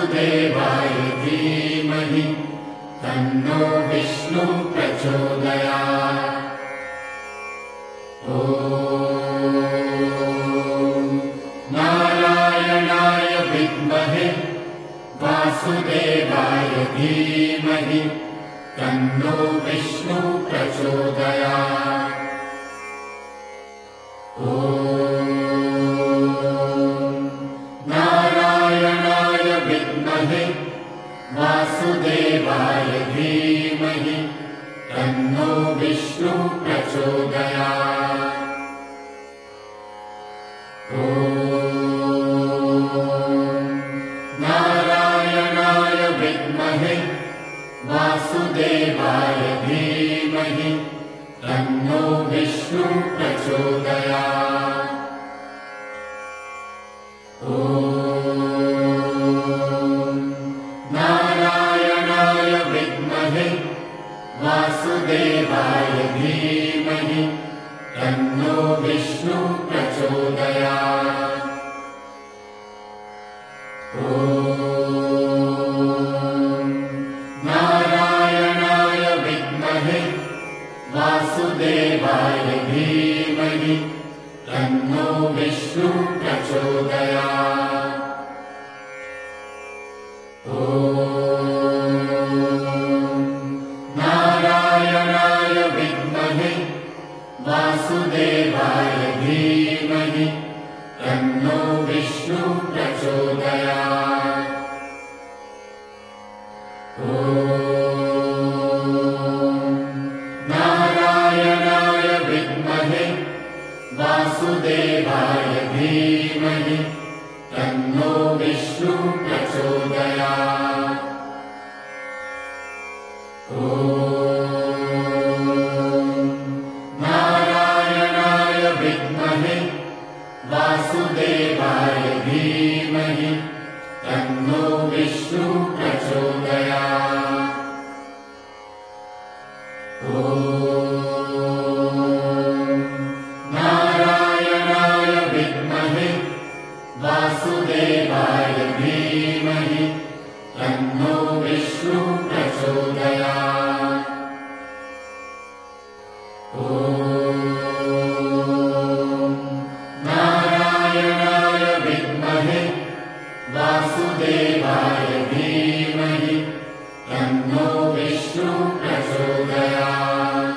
वासुदेवाय धीमहि तन्नो विष्णु प्रचोदयात्। ॐ नारायणाय विद्महे वासुदेवाय धीमहि तन्नो विष्णु प्रचोदयात्। ॐ नारायणाय विद्महे वासुदेवाय धीमहि तन्नो विष्णु प्रचोदयात्। ॐ नारायणाय विद्महे वासुदेवाय धीमहि तन्नो विष्णु प्रचोदयात्। ॐ नारायणाय विद्महे वासुदेवाय धीमहि तन्नो विष्णु प्रचोदयात्। ॐ नारायणाय विद्महे वासुदेवाय धीमहि तन्नो विष्णु प्रचोदयात्। ॐ नारायणाय विद्महे वासुदेवाय धीमहि तन्नो विष्णु प्रचोदयात्। ॐ नारायणाय विद्महे वासुदेवाय धीमहि तन्नो विष्णु प्रचोदयात्। ॐ नारायणाय विद्महे वासुदेवाय धीमहि तन्नो विष्णु प्रचोदयात्। ॐ नारायणाय विद्महे वासुदेवाय धीमहि तन्नो विष्णु प्रचोदयात्। ॐ नारायणाय विद्महे वासुदेवाय धीमहि तन्नो विष्णु प्रचोदयात्।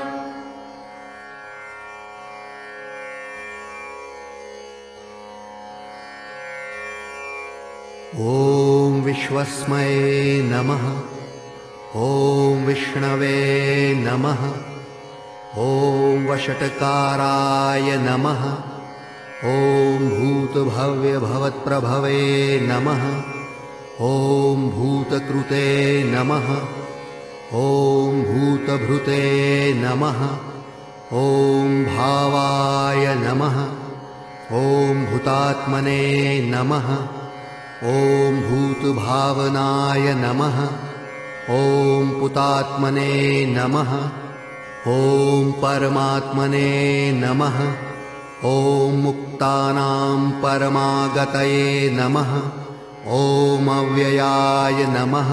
ॐ विश्वस्मये नमः। ॐ विष्णवे नमः। ॐ वषट्काराय नमः। ॐ भूतभव्यभवत्प्रभवे नमः। ॐ भूतकृते नमः। ॐ भूतभृते नमः। ॐ भावाय नमः। ॐ भूतात्मने नमः। ॐ भूतभावनाय नमः। ॐ पुतात्मने नमः। ॐ परमात्मने नमः। ॐ मुक्तानां परमागतये नमः। ॐ अव्ययाय नमः।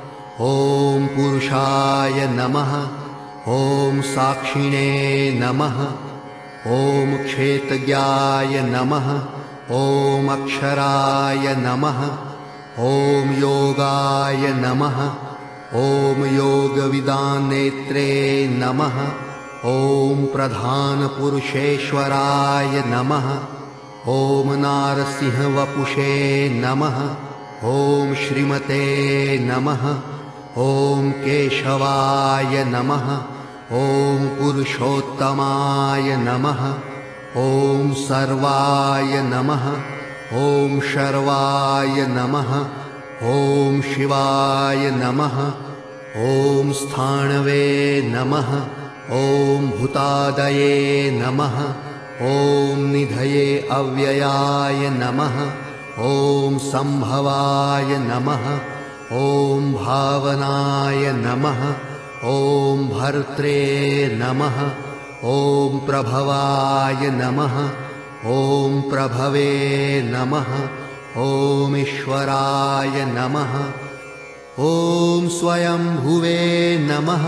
ॐ पुरुषाय नमः। ॐ साक्षिणे नमः। ॐ क्षेत्रज्ञाय नमः। ॐ अक्षराय नमः। ॐ योगाय नमः। ॐ योगविदानेत्रे नमः। ॐ प्रधानपुरुषेश्वराय नमः। ॐ नारसिंहवपुषे नमः। ॐ श्रीमते नमः। ॐ केशवाय नमः। ॐ पुरुषोत्तमाय नमः। ॐ सर्वाय नमः। ॐ शर्वाय नमः। ॐ शिवाय नमः। ॐ स्थाणवे नमः। ॐ भूतादये नमः। ॐ निधये अव्ययाय नमः। ॐ संभवाय नमः। ॐ भावनाय नमः। ॐ भर्त्रे नमः। ॐ प्रभवाय नमः। ॐ प्रभवे नमः। ॐ ईश्वराय नमः। ॐ स्वयंभुवे नमः।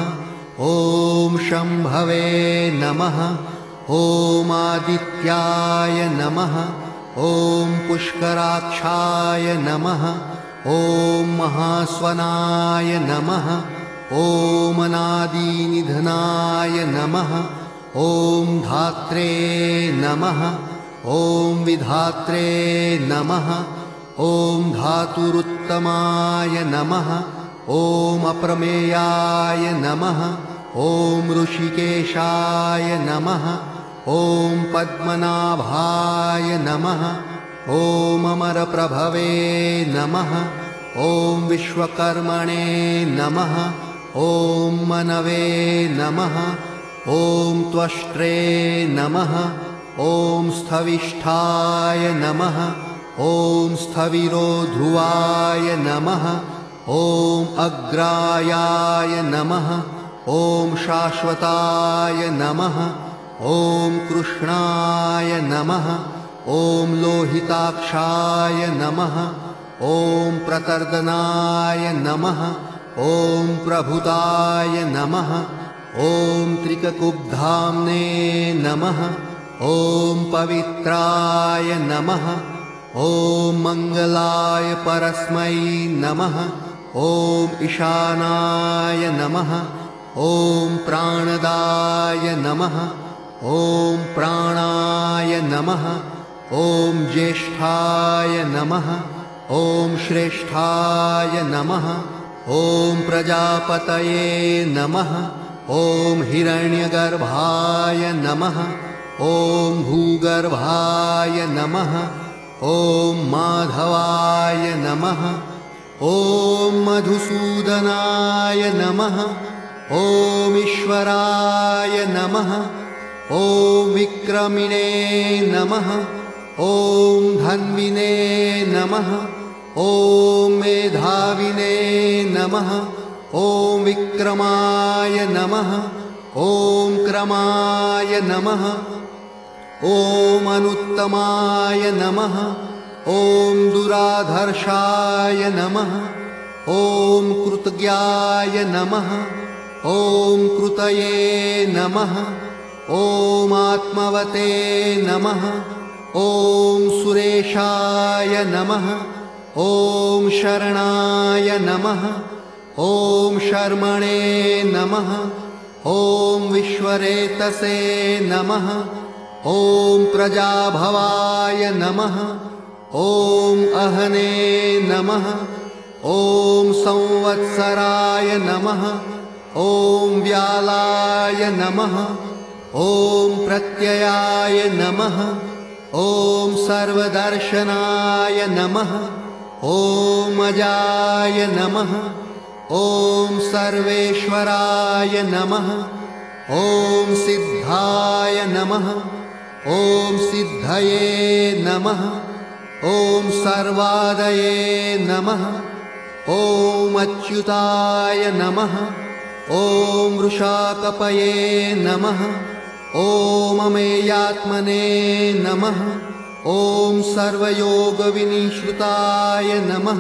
ॐ शम्भवे नमः। ॐ आदित्याय नमः। ॐ पुष्कराक्षाय नमः। ॐ महास्वनाय नमः। ॐ अनादिनिधनाय नमः। ॐ धात्रे नमः। ॐ विधात्रे नमः। ॐ धातुरुत्तमाय नमः। ॐ अप्रमेयाय नमः। ॐ ऋषिकेशाय नमः। ॐ पद्मनाभाय नमः। ॐ अमरप्रभवे नमः। ॐ विश्वकर्मणे नमः। ॐ मनवे नमः। ॐ त्वष्ट्रे नमः। ॐ स्थविष्ठाय नमः। ॐ स्थविरो ध्रुवाय नमः। ॐ अग्रायाय नमः। ॐ शाश्वताय नमः। ॐ कृष्णाय नमः। ॐ लोहिताक्षाय नमः। ॐ प्रतर्दनाय नमः। ॐ प्रभुताय नमः। ॐ त्रिककुब्धाम्ने नमः। ॐ पवित्राय नमः। ॐ मङ्गलाय परस्मै नमः। ॐ ईशानाय नमः। ॐ प्राणदाय नमः। ॐ प्राणाय नमः। ॐ ज्येष्ठाय नमः। ॐ श्रेष्ठाय नमः। ॐ प्रजापतये नमः। ॐ हिरण्यगर्भाय नमः। ॐ भूगर्भाय नमः। ॐ माधवाय नमः। ॐ मधुसूदनाय नमः। ॐ ईश्वराय नमः। ॐ विक्रमिणे नमः। ॐ धन्विने नमः। ॐ मेधाविने नमः। ॐ विक्रमाय नमः। ॐ क्रमाय नमः। ॐ अनुत्तमाय नमः। ॐ दुराधर्षाय नमः। ॐ कृतज्ञाय नमः। ॐ कृतये नमः। ॐ आत्मवते नमः। ॐ सुरेशाय नमः। ॐ शरणाय नमः। ॐ शर्मणे नमः। ॐ विश्वरेतसे नमः। ॐ प्रजाभवाय नमः। ॐ अहने नमः। ॐ संवत्सराय नमः। ॐ व्यालाय नमः। ॐ प्रत्ययाय नमः। ॐ सर्वदर्शनाय नमः। ॐ अजाय नमः। ॐ सर्वेश्वराय नमः। ॐ सिद्धाय नमः। ॐ सिद्धये नमः। ॐ सर्वादये नमः। ॐ अच्युताय नमः। ॐ वृषाकपये नमः। ॐ अमेयात्मने नमः। ॐ सर्वयोगविनिश्रुताय नमः।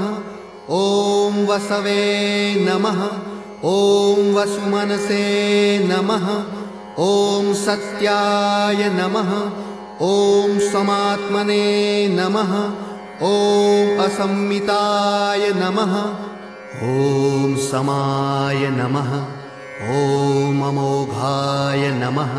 ॐ वसवे नमः। ॐ वसुमनसे नमः। ॐ सत्याय नमः। ॐ समात्मने नमः। ॐ असंमिताय नमः। ॐ समाय नमः। ॐ अमोघाय नमः।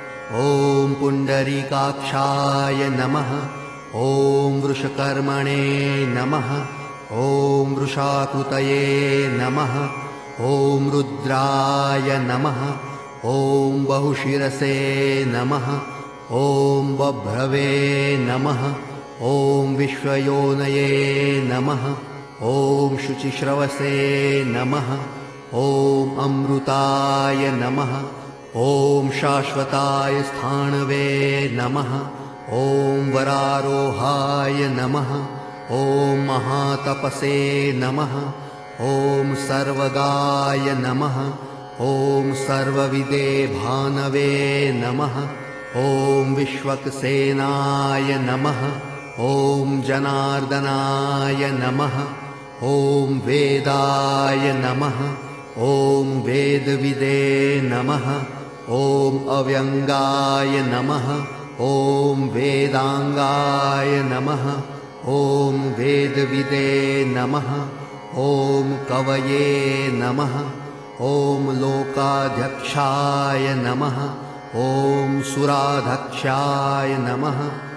ॐ पुण्डरीकाक्षाय नमः। ॐ वृषकर्मणे नमः। ॐ वृषाकृतये नमः। ॐ रुद्राय नमः। ॐ बहुशिरसे नमः। ॐ बभ्रवे नमः। ॐ विश्वयोनये नमः। ॐ शुचिश्रवसे नमः। ॐ अमृताय नमः। ॐ शाश्वताय स्थाणवे नमः। ॐ वरारोहाय नमः। ॐ महातपसे नमः। ॐ सर्वगाय नमः। ॐ सर्वविदे भानवे नमः। ॐ विश्वक्सेनाय नमः। ॐ जनार्दनाय नमः। ॐ वेदाय नमः। ॐ वेदविदे नमः। ॐ अव्यङ्गाय नमः। ॐ वेदाङ्गाय नमः। ॐ वेदविदे नमः। ॐ कवये नमः। ॐ लोकाध्यक्षाय नमः। ॐ सुराध्यक्षाय नमः।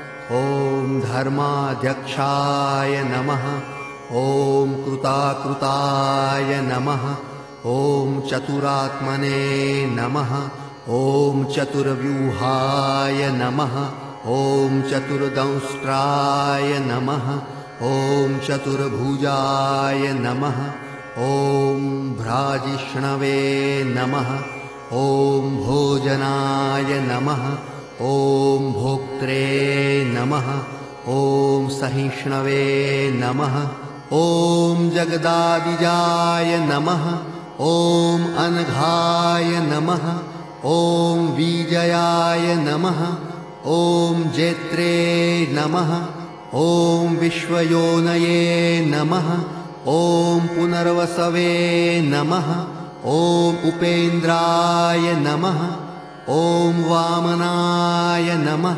ॐ धर्माध्यक्षाय नमः। ॐ कृताकृताय नमः। ॐ चतुरात्मने नमः। ॐ चतुर्व्यूहाय नमः। ॐ चतुर्दंष्ट्राय नमः। ॐ चतुर्भुजाय नमः। ॐ भ्राजिष्णवे नमः। ॐ भोजनाय नमः। ॐ भोक्त्रे नमः। ॐ सहिष्णवे नमः। ॐ जगदादिजाय नमः। ॐ अनघाय नमः। ॐ विजयाय नमः। ॐ जेत्रे नमः। ॐ विश्वयोनये नमः। ॐ पुनर्वसवे नमः। ॐ उपेन्द्राय नमः। ॐ वामनाय नमः।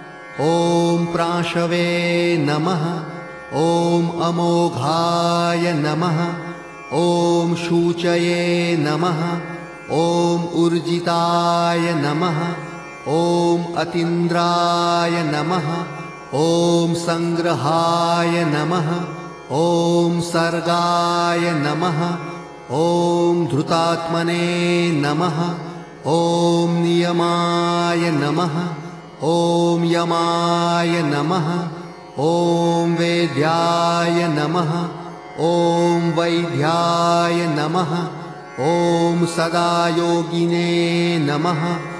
ॐ प्राशवे नमः। ॐ अमोघाय नमः। ॐ शूचये नमः। ॐ ऊर्जिताय नमः। ॐ अतीन्द्राय नमः। ॐ संग्रहाय नमः। ॐ सर्गाय नमः। ॐ धृतात्मने नमः। ॐ नियमाय नमः। ॐ यमाय नमः। ॐ वेद्याय नमः। ॐ वैद्याय नमः। ॐ सदायोगिने नमः।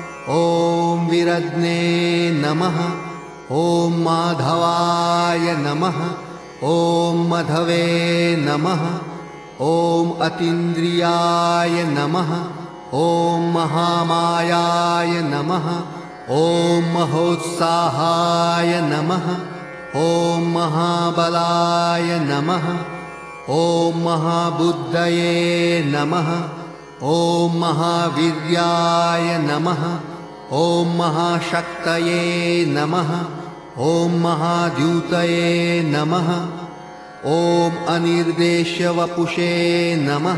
ॐ विरज्ञे नमः। ॐ माधवाय नमः। ॐ मधवे नमः। ॐ अतीन्द्रियाय नमः। ॐ महामायाय नमः। ॐ महोत्साहाय नमः। ॐ महाबलाय नमः। ॐ महाबुद्धये नमः। ॐ महावीर्याय नमः। ॐ महाशक्तये नमः। ॐ महाद्युतये नमः। ॐ अनिर्देश्यवपुषे नमः।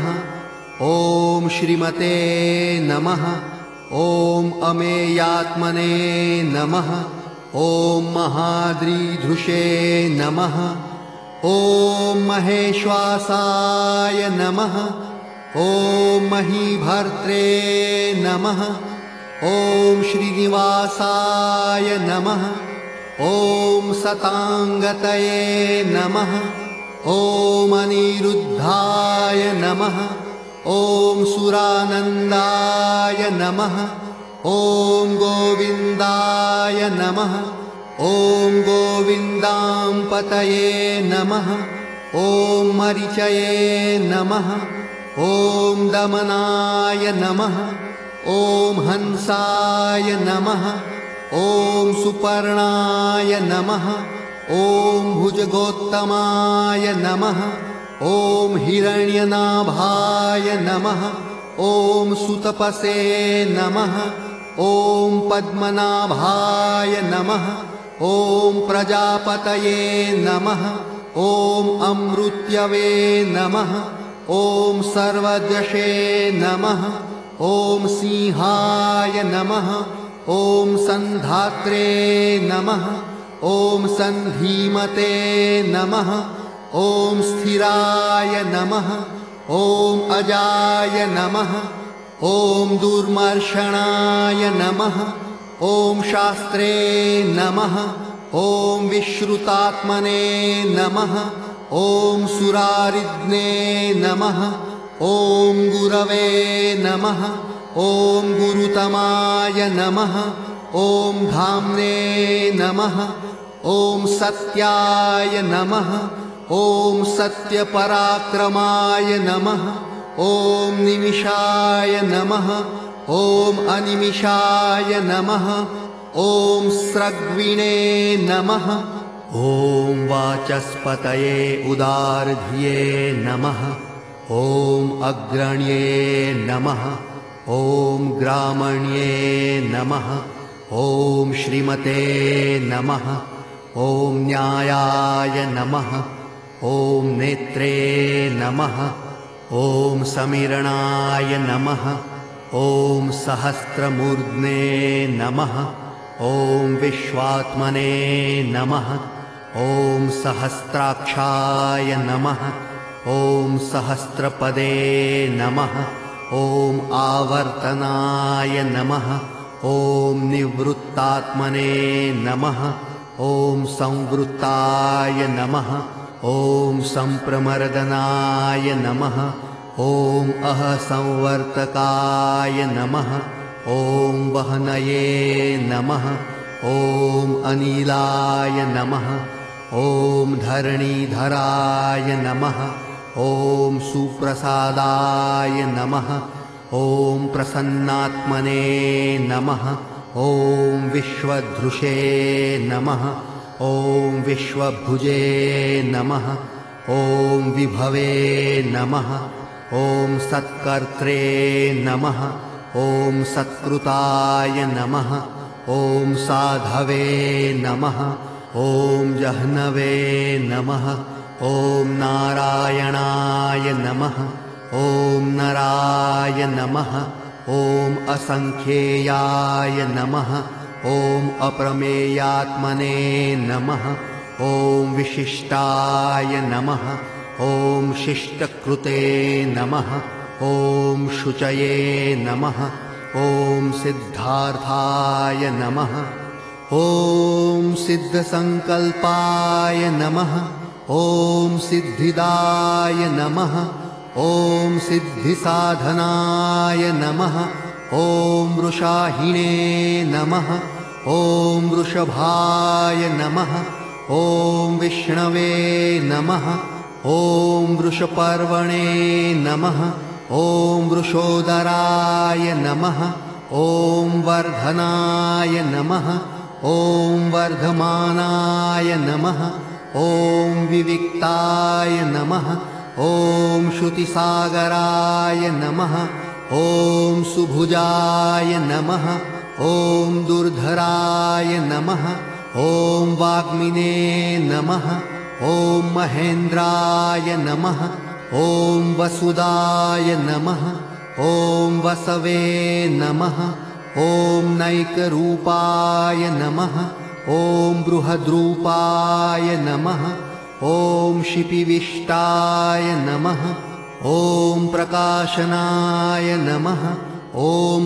ॐ श्रीमते नमः। ॐ अमेयात्मने नमः। ॐ महाद्रिधृषे नमः। ॐ महेश्वासाय नमः। ॐ महीभर्त्रे नमः। ॐ श्रीनिवासाय नमः। ॐ सताङ्गतये नमः। ॐ अनिरुद्धाय नमः। ॐ सुरानन्दाय नमः। ॐ गोविन्दाय नमः। ॐ गोविन्दाम्पतये नमः। ॐ मरीचये नमः। ॐ दमनाय नमः। ॐ हंसाय नमः। ॐ सुपर्णाय नमः। ॐ भुजगोत्तमाय नमः। ॐ हिरण्यनाभाय नमः। ॐ सुतपसे नमः। ॐ पद्मनाभाय नमः। ॐ प्रजापतये नमः। ॐ अमृत्यवे नमः। ॐ सर्वद्यशे नमः। ॐ सिंहाय नमः। ॐ सन्धात्रे नमः। ॐ सन्धीमते नमः। ॐ स्थिराय नमः। ॐ अजाय नमः। ॐ दुर्मर्षणाय नमः। ॐ शास्त्रे नमः। ॐ विश्रुतात्मने नमः। ॐ सुरारिज्ञे नमः। ॐ गुरवे नमः। ॐ गुरुतमाय नमः। ॐ धाम्ने नमः। ॐ सत्याय नमः। ॐ सत्यपराक्रमाय नमः। ॐ निमिषाय नमः। ॐ अनिमिषाय नमः। ॐ स्रग्विणे नमः। ॐ वाचस्पतये उदारधिये नमः। ॐ अग्रण्ये नमः। ॐ ग्रामण्ये नमः। ॐ श्रीमते नमः। ॐ न्यायाय नमः। ॐ नेत्रे नमः। ॐ समीरणाय नमः। ॐ सहस्रमूर्ध्ने नमः। ॐ विश्वात्मने नमः। ॐ सहस्राक्षाय नमः। ॐ सहस्रपदे नमः। ॐ आवर्तनाय नमः। ॐ निवृत्तात्मने नमः। ॐ संवृत्ताय नमः। ॐ संप्रमर्दनाय नमः। ॐ अहसंवर्तकाय नमः। ॐ वहनये नमः। ॐ अनिलाय नमः। ॐ धरणीधराय नमः। ॐ सुप्रसादाय नमः। ॐ प्रसन्नात्मने नमः। ॐ विश्वधृषे नमः। ॐ विश्वभुजे नमः। ॐ विभवे नमः। ॐ सत्कर्त्रे नमः। ॐ सत्कृताय नमः। ॐ साधवे नमः। ॐ जह्नवे नमः। ॐ नारायणाय नमः। ॐ नराय नमः। ॐ असंख्येयाय नमः। ॐ अप्रमेयात्मने नमः। ॐ विशिष्टाय नमः। ॐ शिष्टकृते नमः। ॐ शुचये नमः। ॐ सिद्धार्थाय नमः। ॐ सिद्धसंकल्पाय नमः। ॐ सिद्धिदाय नमः। ॐ सिद्धिसाधनाय नमः। ॐ वृषाहिणे नमः। ॐ वृषभाय नमः। ॐ विष्णवे नमः। ॐ वृषपर्वणे नमः। ॐ वृषोदराय नमः। ॐ वर्धनाय नमः। ॐ वर्धमानाय नमः। ॐ विविक्ताय नमः। ॐ श्रुतिसागराय नमः। ॐ सुभुजाय नमः। ॐ दुर्धराय नमः। ॐ वाग्मिने नमः। ॐ महेन्द्राय नमः। ॐ वसुदाय नमः। ॐ वसवे नमः। ॐ नैकरूपाय नमः। ॐ बृहद्रूपाय नमः। ॐ शिपिविष्टाय नमः। ॐ प्रकाशनाय नमः। ॐ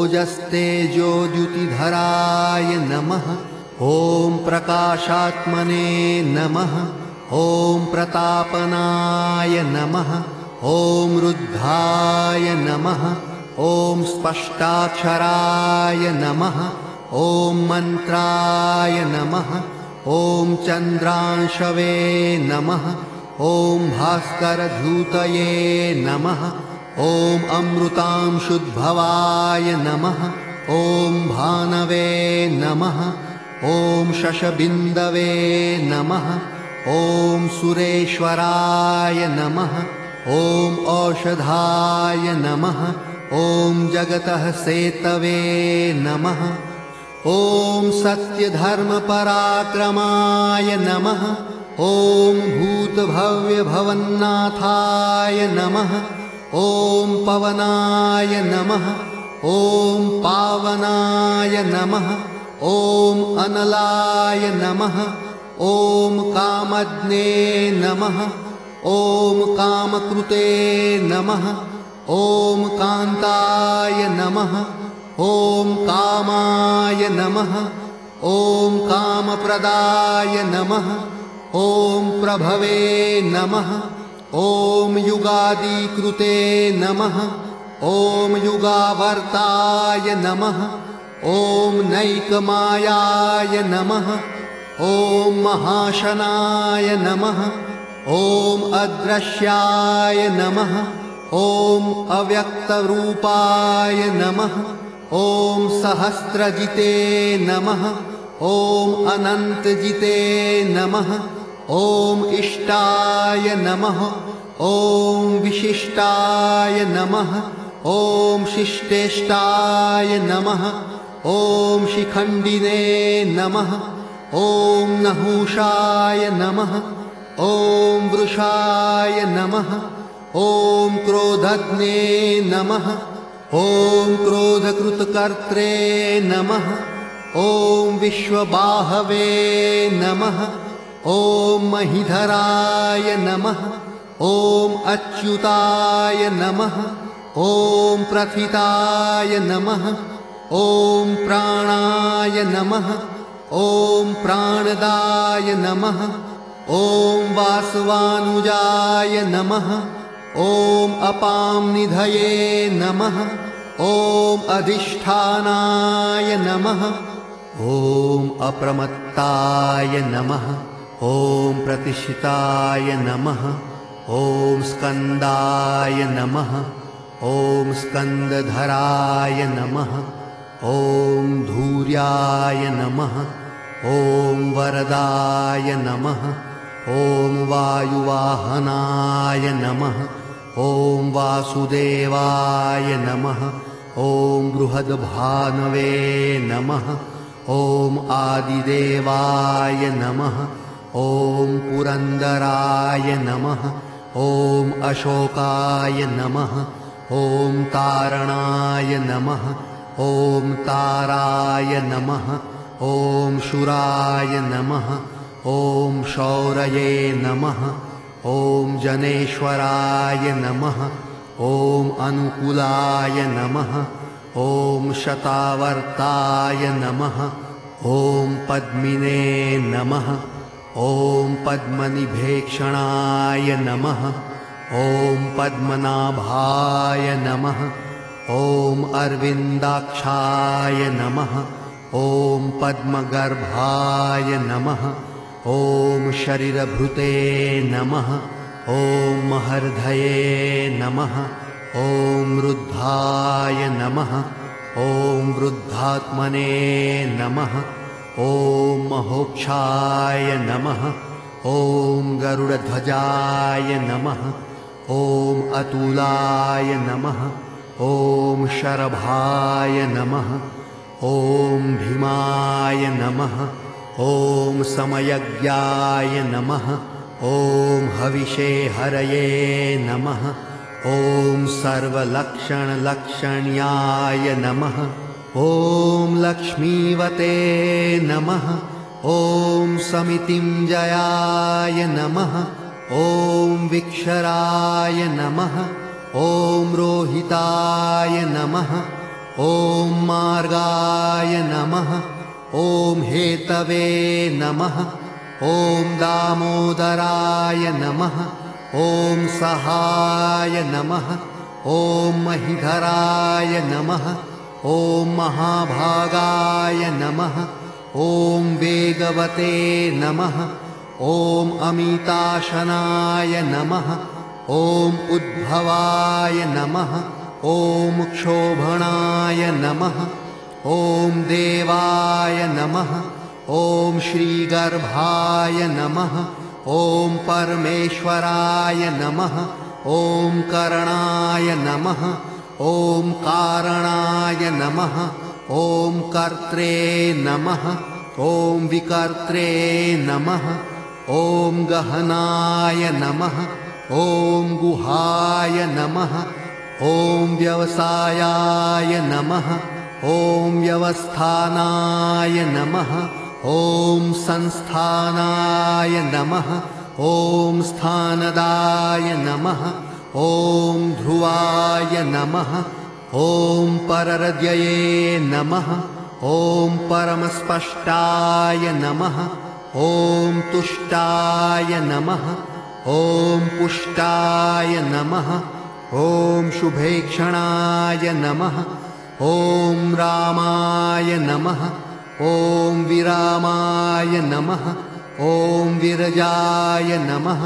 ओजस्तेजोद्युतिधराय नमः। ॐ प्रकाशात्मने नमः। ॐ प्रतापनाय नमः। ॐ रुद्धाय नमः। ॐ स्पष्टाक्षराय नमः। ॐ मन्त्राय नमः। ॐ चन्द्रांशवे नमः। ॐ भास्करधूतये नमः। ॐ अमृतांशुद्भवाय नमः। ॐ भानवे नमः। ॐ शशबिन्दवे नमः। ॐ सुरेश्वराय नमः। ॐ औषधाय नमः। ॐ जगतः सेतवे नमः। ॐ सत्यधर्मपराक्रमाय नमः। ॐ भूतभव्यभवन्नाथाय नमः। ॐ पवनाय नमः। ॐ पावनाय नमः। ॐ अनलाय नमः। ॐ कामज्ञे नमः। ॐ कामकृते नमः। ॐ कान्ताय नमः। ॐ कामाय नमः। ॐ कामप्रदाय नमः। ॐ प्रभवे नमः। ॐ युगादिकृते नमः। ॐ युगावर्ताय नमः। ॐ नैकमायाय नमः। ॐ महाशनाय नमः। ॐ अदृश्याय नमः। ॐ अव्यक्तरूपाय नमः। ॐ सहस्रजिते नमः। ॐ अनन्तजिते नमः। ॐ इष्टाय नमः। ॐ विशिष्टाय नमः। ॐ शिष्टेष्टाय नमः। ॐ शिखण्डिने नमः। ॐ नहुषाय नमः। ॐ वृषाय नमः। ॐ क्रोधज्ञे नमः। ॐ क्रोधकृतकर्त्रे नमः। ॐ विश्वबाहवे नमः। ॐ महीधराय नमः। ॐ अच्युताय नमः। ॐ प्रथिताय नमः। ॐ प्राणाय नमः। ॐ प्राणदाय नमः। ॐ वासवानुजाय नमः। ॐ अपांनिधये नमः। ॐ अधिष्ठानाय नमः। ॐ अप्रमत्ताय नमः। ॐ प्रतिष्ठिताय नमः। ॐ स्कन्दाय नमः। ॐ स्कन्दधराय नमः। ॐ धूर्याय नमः। ॐ वरदाय नमः। ॐ वायुवाहनाय नमः। ॐ वासुदेवाय नमः। ॐ बृहद्भानवे नमः। ॐ आदिदेवाय नमः। ॐ पुरन्दराय नमः। ॐ अशोकाय नमः। ॐ तारणाय नमः। ॐ ताराय नमः। ॐ शूराय नमः। ॐ शौरये नमः। ॐ जनेश्वराय नमः। ॐ अनुकूलाय नमः। ॐ शतावर्ताय नमः। ॐ पद्मिने नमः। ॐ पद्मनिभेक्षणाय नमः। ॐ पद्मनाभाय नमः। ॐ अरविन्दाक्षाय नमः। ॐ पद्मगर्भाय नमः। ॐ शरीरभृते नमः। ॐ महर्धये नमः। ॐ वृद्धाय नमः। ॐ वृद्धात्मने नमः। ॐ महोक्षाय नमः। ॐ गरुडध्वजाय नमः। ॐ अतुलाय नमः। ॐ शरभाय नमः। ॐ भीमाय नमः। ॐ समयज्ञाय नमः। ॐ हविषे हरये नमः। ॐ सर्वलक्षणलक्षण्याय नमः। ॐ लक्ष्मीवते नमः। ॐ समितिञ्जयाय नमः। ॐ विक्षराय नमः। ॐ रोहिताय नमः। ॐ मार्गाय नमः। ॐ हेतवे नमः। ॐ दामोदराय नमः। ॐ सहाय नमः। ॐ महीधराय नमः। ॐ महाभागाय नमः। ॐ वेगवते नमः। ॐ अमिताशनाय नमः। ॐ उद्भवाय नमः। ॐ क्षोभणाय नमः। ॐ देवाय नमः। ॐ श्रीगर्भाय नमः। ॐ परमेश्वराय नमः। ॐ करणाय नमः। ॐ कारणाय नमः। ॐ कर्त्रे नमः। ॐ विकर्त्रे नमः। ॐ गहनाय नमः। ॐ गुहाय नमः। ॐ व्यवसायाय नमः। ॐ व्यवस्थानाय नमः। ॐ संस्थानाय नमः। ॐ स्थानदाय नमः। ॐ ध्रुवाय नमः। ॐ पररद्यये नमः। ॐ परमस्पष्टाय नमः। ॐ तुष्टाय नमः। ॐ पुष्टाय नमः। ॐ शुभेक्षणाय नमः। ॐ रामाय नमः। ॐ विरामाय नमः। ॐ विरजाय नमः।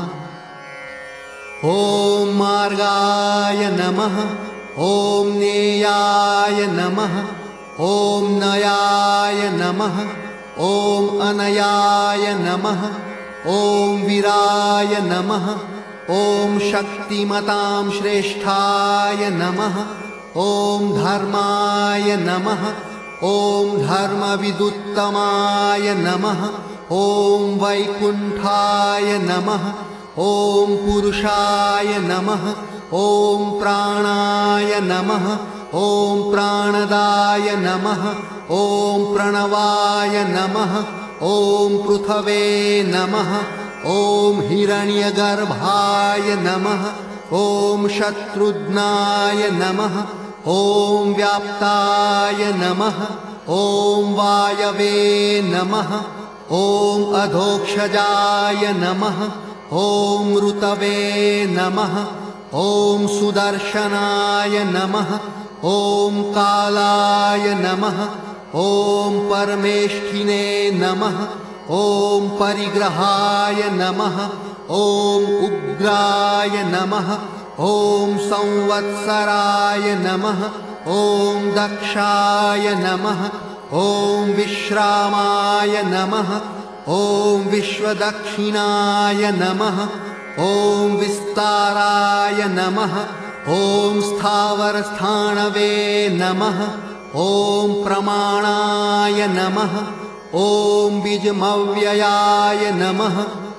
ॐ मार्गाय नमः। ॐ नेयाय नमः। ॐ नयाय नमः। ॐ अनयाय नमः ॐ वीराय नमः ॐ शक्तिमतां श्रेष्ठाय नमः ॐ धर्माय नमः ॐ धर्मविदुत्तमाय नमः ॐ वैकुण्ठाय नमः ॐ पुरुषाय नमः ॐ प्राणाय नमः ॐ प्राणदाय नमः ॐ प्रणवाय नमः ॐ पृथवे नमः ॐ हिरण्यगर्भाय नमः ॐ शत्रुघ्नाय नमः ॐ व्याप्ताय नमः ॐ वायवे नमः ॐ अधोक्षजाय नमः ॐ ऋतवे नमः ॐ सुदर्शनाय नमः ॐ कालाय नमः ॐ परमेष्ठिने नमः ॐ परिग्रहाय नमः ॐ उग्राय नमः ॐ संवत्सराय नमः ॐ दक्षाय नमः ॐ विश्रामाय नमः ॐ विश्वदक्षिणाय नमः ॐ विस्ताराय नमः ॐ स्थावरस्थाणवे नमः ॐ प्रमाणाय नमः ॐ बीजमव्ययाय नमः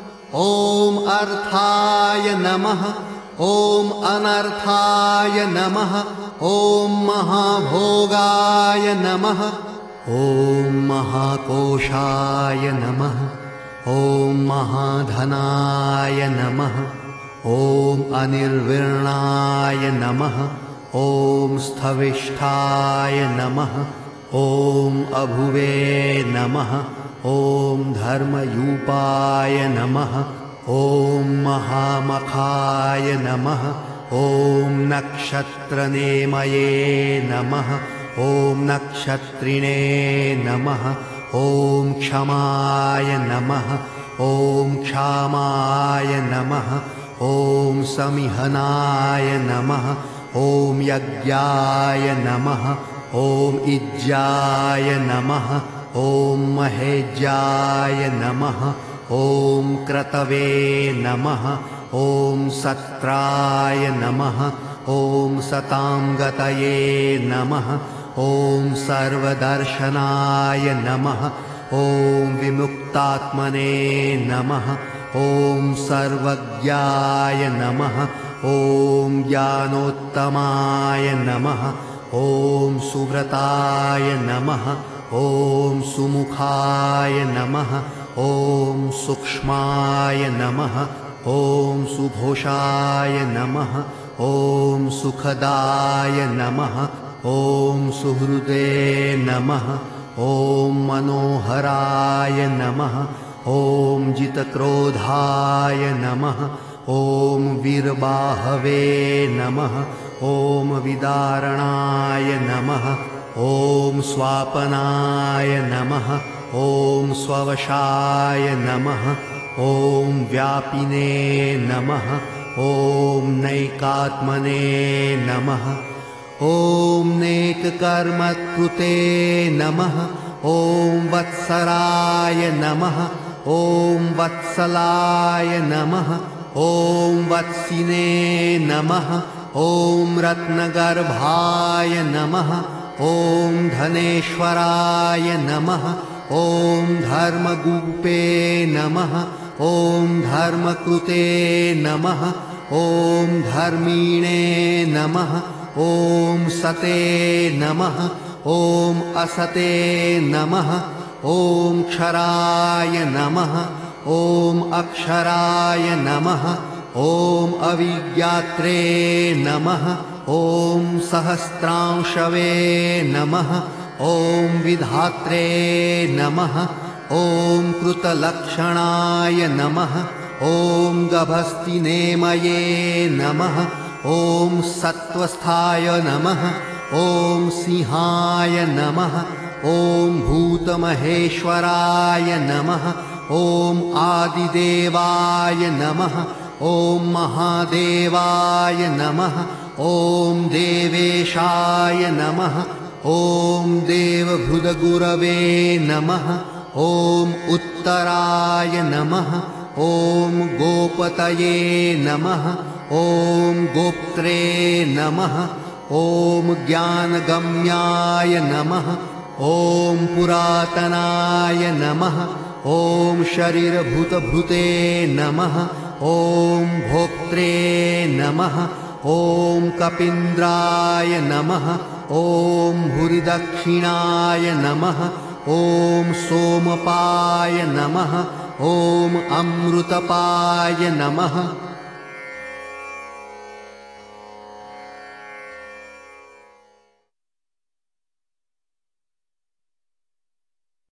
ॐ अर्थाय नमः ॐ अनर्थाय नमः ॐ महाभोगाय नमः ॐ महाकोशाय नमः ॐ महाधनाय नमः ॐ अनिर्विण्णाय नमः ॐ स्थविष्ठाय नमः ॐ अभुवे नमः ॐ धर्मयूपाय नमः ॐ महामखाय नमः ॐ नक्षत्रनेमये नमः ॐ नक्षत्रिणे नमः ॐ क्षमाय नमः ॐ क्षामाय नमः ॐ समिहनाय नमः ॐ यज्ञाय नमः ॐ इज्जाय नमः ॐ महेज्याय नमः ॐ क्रतवे नमः ॐ सत्राय नमः ॐ सतांगतये नमः ॐ सर्वदर्शनाय नमः ॐ विमुक्तात्मने नमः ॐ सर्वज्ञाय नमः ॐ ज्ञानोत्तमाय नमः ॐ सुव्रताय नमः ॐ सुमुखाय नमः ॐ सूक्ष्माय नमः ॐ सुघोषाय नमः ॐ सुखदाय नमः ॐ सुहृदे नमः ॐ मनोहराय नमः ॐ जितक्रोधाय नमः ॐ वीरबाहवे नमः ॐ विदारणाय नमः ॐ स्वापनाय नमः ॐ स्ववशाय नमः ॐ व्यापिने नमः ॐ नैकात्मने नमः ॐ नेककर्मकृते नमः ॐ वत्सराय नमः ॐ वत्सलाय नमः ॐ वत्सिने नमः ॐ रत्नगर्भाय नमः ॐ धनेश्वराय नमः ॐ धर्मगूपे नमः ॐ धर्मकृते नमः ॐ धर्मीणे नमः ॐ सते नमः ॐ असते नमः ॐ क्षराय नमः ॐ अक्षराय नमः ॐ अविज्ञात्रे नमः ॐ सहस्रांशवे नमः ॐ विधात्रे नमः ॐ कृतलक्षणाय नमः ॐ गभस्तिनेमये नमः ॐ सत्त्वस्थाय नमः ॐ सिंहाय नमः ॐ भूतमहेश्वराय नमः ॐ आदिदेवाय नमः ॐ महादेवाय नमः ॐ देवेशाय नमः ॐ देवभृदगुरवे नमः ॐ उत्तराय नमः ॐ गोपतये नमः ॐ गोप्त्रे नमः ॐ ज्ञानगम्याय नमः ॐ पुरातनाय नमः ॐ शरीरभूतभृते नमः ॐ भोक्त्रे नमः ॐ कपीन्द्राय नमः ॐ भूरिदक्षिणाय नमः ॐ सोमपाय नमः ॐ अमृतपाय नमः।